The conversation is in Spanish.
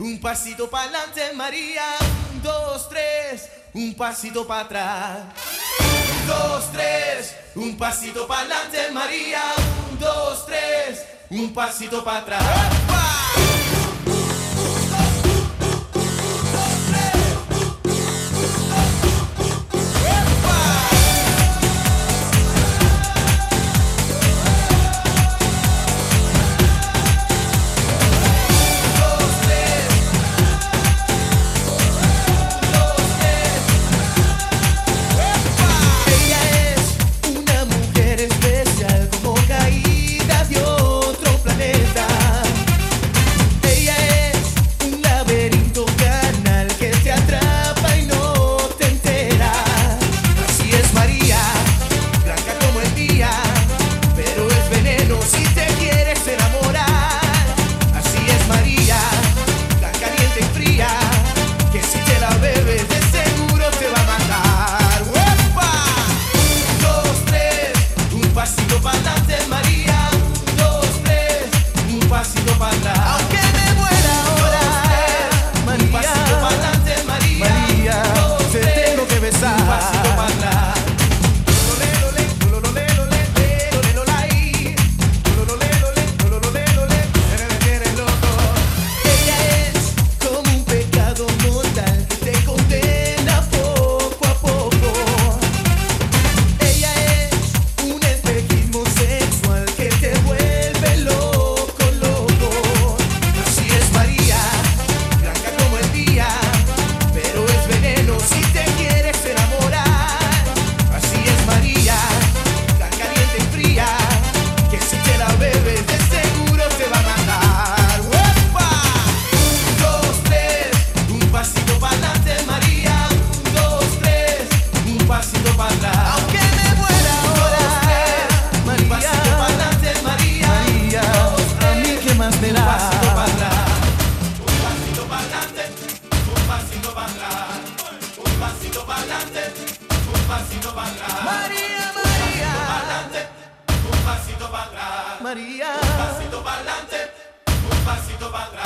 un pasito para adelante, María. 1, 2, 3, un pasito para atrás. 1, 2, 3, un pasito para adelante, María. 1, 2, 3, un pasito para atrás. María, María, un pasito para atrás. María, un pasito para adelante, un pasito para atrás.